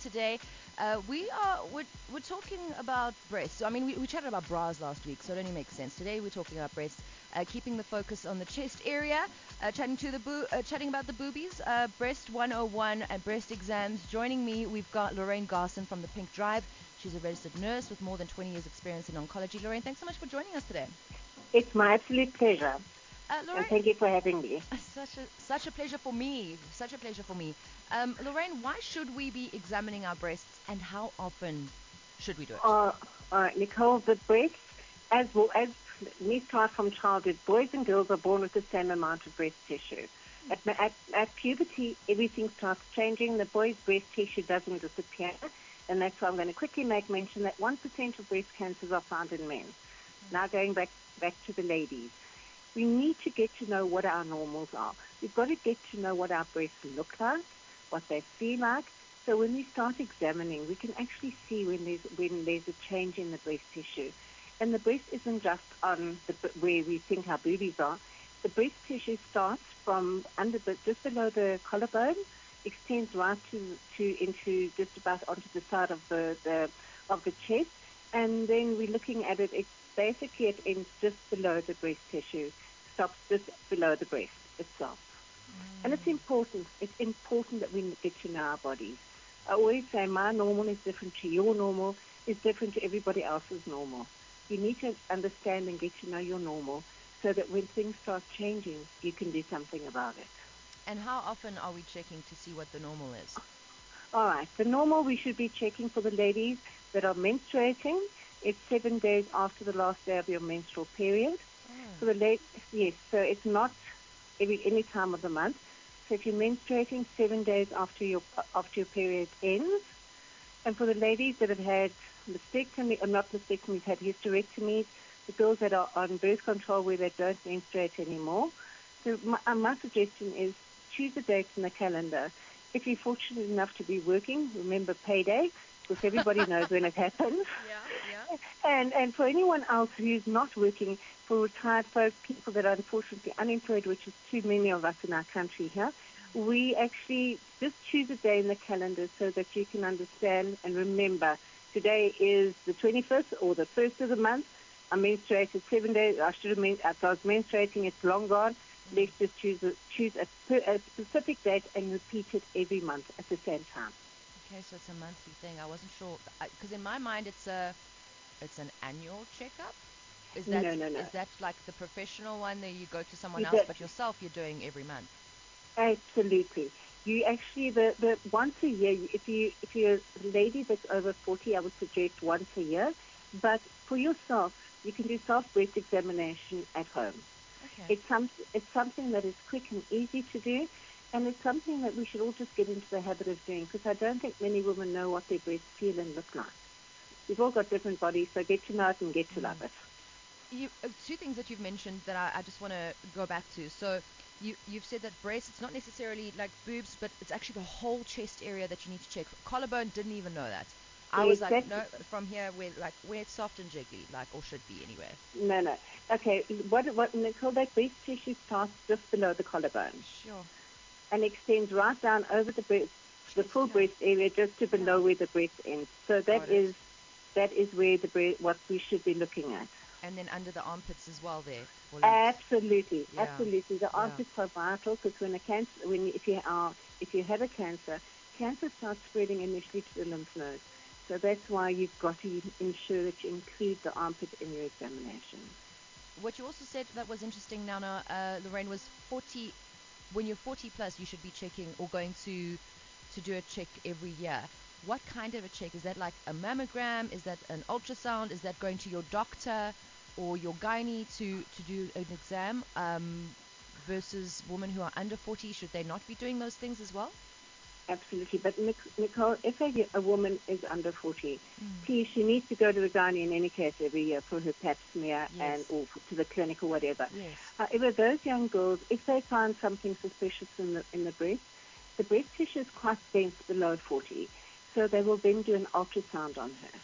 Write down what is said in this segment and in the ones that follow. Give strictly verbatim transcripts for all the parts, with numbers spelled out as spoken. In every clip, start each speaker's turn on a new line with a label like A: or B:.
A: today. Uh, we are we're, we're talking about breasts. I mean, we, we chatted about bras last week, so it only makes sense. Today we're talking about breasts, uh, keeping the focus on the chest area, uh, chatting to the boo, uh, chatting about the boobies, uh, breast one oh one and breast exams. Joining me, we've got Lorraine Garson from the Pink Drive. She's a registered nurse with more than twenty years experience in oncology. Lorraine, thanks so much for joining us today.
B: It's my absolute pleasure.
A: Uh, Lorraine,
B: and thank you for having me.
A: Such a such a pleasure for me. Such a pleasure for me. Um, Lorraine, why should we be examining our breasts, and how often should we do it?
B: Uh, all right, Nicole, the breasts, as well as we start from childhood, boys and girls are born with the same amount of breast tissue. At, at, at puberty, everything starts changing. The boy's breast tissue doesn't disappear, and that's why I'm going to quickly make mention that one percent of breast cancers are found in men. Mm-hmm. Now going back back to the ladies. We need to get to know what our normals are. We've got to get to know what our breasts look like, what they feel like. So when we start examining, we can actually see when there's when there's a change in the breast tissue. And the breast isn't just on the, where we think our boobies are. The breast tissue starts from under the, just below the collarbone, extends right to, to into just about onto the side of the, the of the chest, and then we're looking at it. It's basically it ends just below the breast tissue. Stops just below the breast itself. Mm. And it's important. It's important that we get to know our bodies. I always say my normal is different to your normal, is different to everybody else's normal. You need to understand and get to know your normal so that when things start changing, you can do something about it.
A: And how often are we checking to see what the normal is?
B: All right. The normal we should be checking for the ladies that are menstruating. It's seven days after the last day of your menstrual period. For the late, yes, so it's not every any time of the month. So if you're menstruating, seven days after your after your period ends. And for the ladies that have had mastectomy, or not mastectomies, had hysterectomies, the girls that are on birth control where they don't menstruate anymore. So my, uh, my suggestion is choose a date in the calendar. If you're fortunate enough to be working, remember payday, because everybody knows when it happens.
A: Yeah, yeah.
B: And and for anyone else who's not working, for retired folks, people that are unfortunately unemployed, which is too many of us in our country here, we actually just choose a day in the calendar so that you can understand and remember. Today is the twenty-first or the first of the month. I menstruated seven days. I should have men- I was menstruating. It's long gone. Let's just choose a, choose a, a specific date and repeat it every month at the same time.
A: Okay, so it's a monthly thing. I wasn't sure because in my mind it's a it's an annual checkup. Is that
B: no, no, no.
A: Is that like the professional one that you go to someone
B: Is
A: else,
B: that,
A: but yourself you're doing every month?
B: Absolutely. You actually the, the once a year. If you if you're a lady that's over forty, I would suggest once a year. But for yourself, you can do self breast examination at home.
A: Okay.
B: It's some it's something that is quick and easy to do, and it's something that we should all just get into the habit of doing because I don't think many women know what their breasts feel and look like. We've all got different bodies, so get to know it and get to love it.
A: You, uh, two things that you've mentioned that I, I just want to go back to. So you, you've said that breasts, it's not necessarily like boobs, but it's actually the whole chest area that you need to check. Collarbone, didn't even know that. I
B: Yeah,
A: was
B: exactly.
A: like, no, from here, where like where it's soft and jiggly, like, or should be anyway.
B: No, no. Okay, what, what Nicole, that breast tissue starts just below the collarbone.
A: Sure.
B: And extends right down over the breast, the full
A: Yeah.
B: breast area, just to below
A: Yeah.
B: where the breast ends. So that is that is where the breast, what we should be looking at.
A: And then under the armpits as well there.
B: Absolutely,
A: Yeah.
B: absolutely. The
A: Yeah.
B: armpits are vital because when a cancer, when if you are, if you have a cancer, cancer starts spreading initially to the lymph nodes. So that's why you've got to ensure that you include the armpit in your examination.
A: What you also said that was interesting, Nana, uh, Lorraine, was forty. When you're forty plus, you should be checking or going to to do a check every year. What kind of a check? Is that like a mammogram? Is that an ultrasound? Is that going to your doctor or your gynae to, to do an exam? Um, versus women who are under forty, should they not be doing those things as well?
B: Absolutely. But Nicole, if a, a woman is under forty,
A: mm.
B: please, she needs to go to the gynae in any case every year for her pap smear
A: yes.
B: and or to the clinic or whatever.
A: Yes.
B: However, those young girls, if they find something suspicious in the in the breast, the breast tissue is quite dense below forty, so they will then do an ultrasound on her.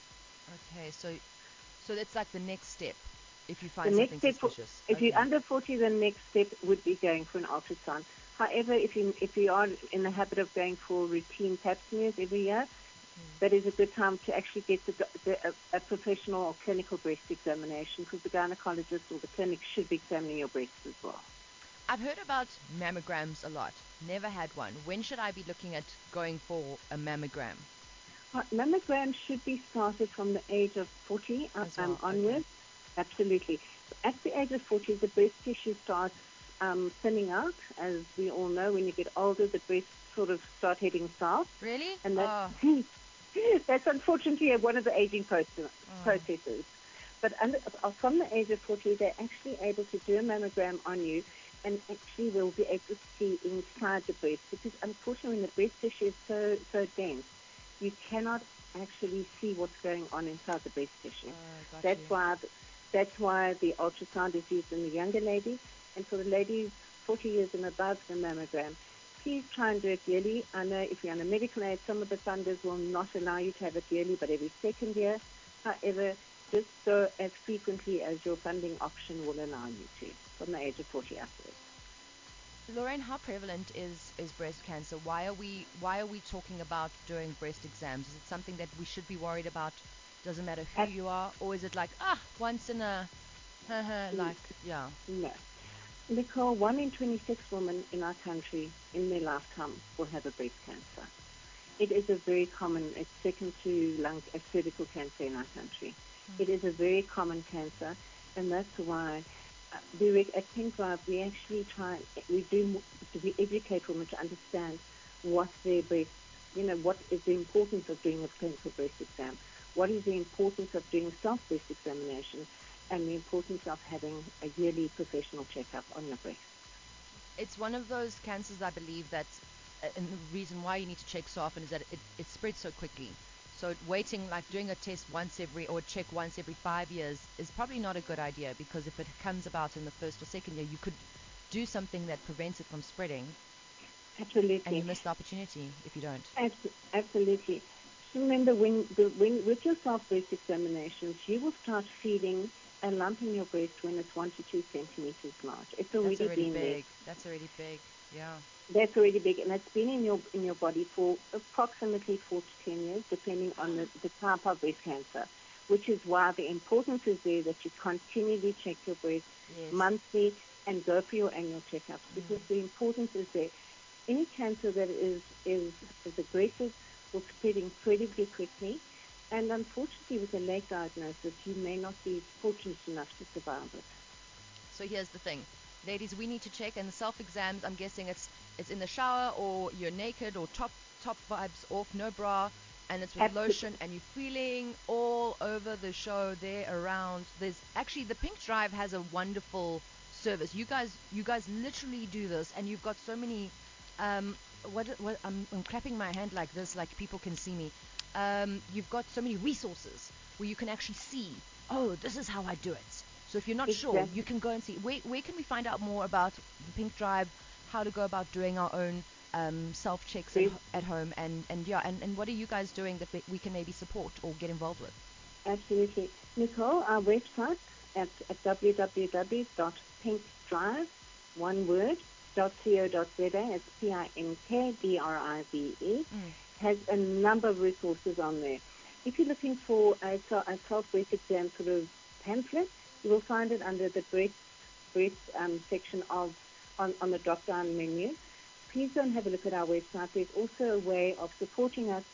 A: Okay, so so that's like the next step if you find
B: the
A: something
B: next step
A: suspicious.
B: For, if
A: okay.
B: you're under forty, the next step would be going for an ultrasound. However, if you if you are in the habit of going for routine pap smears every year, mm. that is a good time to actually get the, the, a, a professional or clinical breast examination, because the gynecologist or the clinic should be examining your breasts as well.
A: I've heard about mammograms a lot. Never had one. When should I be looking at going for a mammogram?
B: Uh, mammograms should be started from the age of forty um, well. onwards. Okay. Absolutely. At the age of forty, the breast tissue starts um, thinning out. As we all know, when you get older, the breasts sort of start heading south.
A: Really?
B: And that's,
A: oh.
B: that's unfortunately one of the aging process, oh. processes. But under, from the age of forty, they're actually able to do a mammogram on you, and actually will be able to see inside the breast, because unfortunately when the breast tissue is so, so dense, you cannot actually see what's going on inside the breast tissue.
A: Oh,
B: that's
A: you.
B: why that's why the ultrasound is used in the younger ladies, and for the ladies forty years and above, the mammogram. Please try and do it yearly. I know if you're on a medical aid, some of the funders will not allow you to have it yearly, but every second year. However, just go as frequently as your funding option will allow you to, from the age of forty upwards.
A: Lorraine, how prevalent is, is breast cancer? Why are we why are we talking about doing breast exams? Is it something that we should be worried about? Doesn't matter who At, you are, or is it like ah once in a like yeah?
B: No, Nicole, one in twenty-six women in our country in their lifetime will have a breast cancer. It is a very common. It's second to lung uh, cervical cancer in our country. Mm. It is a very common cancer, and that's why. We, at Pink Drive, we actually try, we do, we educate women to understand what their breast, you know, what is the importance of doing a clinical breast exam, what is the importance of doing self-breast examination, and the importance of having a yearly professional checkup on your breast.
A: It's one of those cancers, I believe, that, uh, and the reason why you need to check so often is that it, it spreads so quickly. So waiting, like doing a test once every, or a check once every five years is probably not a good idea, because if it comes about in the first or second year, you could do something that prevents it from spreading.
B: Absolutely.
A: And you miss the opportunity if you don't.
B: Absolutely. So remember, when, the, when with your self-breast examinations, you will start feeling a lump in your breast when it's one to two centimeters large. It's already,
A: That's already
B: been
A: big.
B: there.
A: That's already big. Yeah.
B: That's already big, and it's been in your in your body for approximately four to ten years, depending on the, the type of breast cancer, which is why the importance is there that you continually check your breast
A: yes.
B: monthly and go for your annual checkups, because mm. the importance is there. Any cancer that is, is, is aggressive will spread incredibly quickly, and unfortunately with a late diagnosis, you may not be fortunate enough to survive it.
A: So here's the thing. Ladies, we need to check, and the self-exams, I'm guessing it's it's in the shower, or you're naked, or top top vibes off, no bra, and it's with Absolutely. lotion, and you're feeling all over the show there around. There's actually, the Pink Drive has a wonderful service. You guys you guys literally do this, and you've got so many um what what I'm, I'm clapping my hand like this, like people can see me. Um you've got so many resources where you can actually see, oh, this is how I do it. So if you're not exactly. sure, you can go and see. Where, where can we find out more about the Pink Drive, how to go about doing our own um, self-checks at, at home, and, and yeah, and, and what are you guys doing that we can maybe support or get involved with?
B: Absolutely. Nicole, our website at, at w w w dot pink drive, one word, dot co dot z a, it's P I N K D R I V E, mm. has a number of resources on there. If you're looking for a, a self-breast exam sort of pamphlet, you will find it under the breast, breast um, section of on, on the drop-down menu. Please go and have a look at our website. There's also a way of supporting us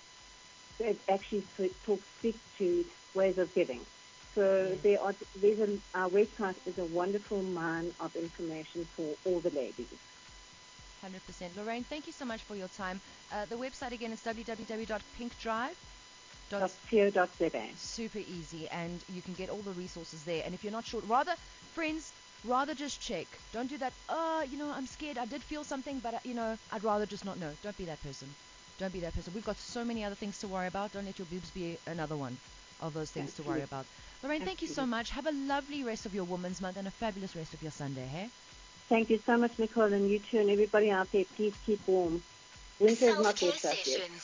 B: that actually talks, speaks to ways of giving. So yes. there are, there's a, our website is a wonderful mine of information for all the ladies.
A: one hundred percent. Lorraine, thank you so much for your time. Uh, the website again is w w w dot pink drive dot
B: co dot z a.
A: Super easy, and you can get all the resources there. And if you're not sure, rather, friends, rather just check. Don't do that, oh, you know, I'm scared, I did feel something, but, you know, I'd rather just not know. Don't be that person. Don't be that person. We've got so many other things to worry about. Don't let your boobs be another one of those things Absolutely. to worry about. Lorraine, Absolutely. thank you so much. Have a lovely rest of your Women's Month and a fabulous rest of your Sunday, hey?
B: Thank you so much, Nicole, and you too, and everybody out there, please keep warm. Winter is not yet.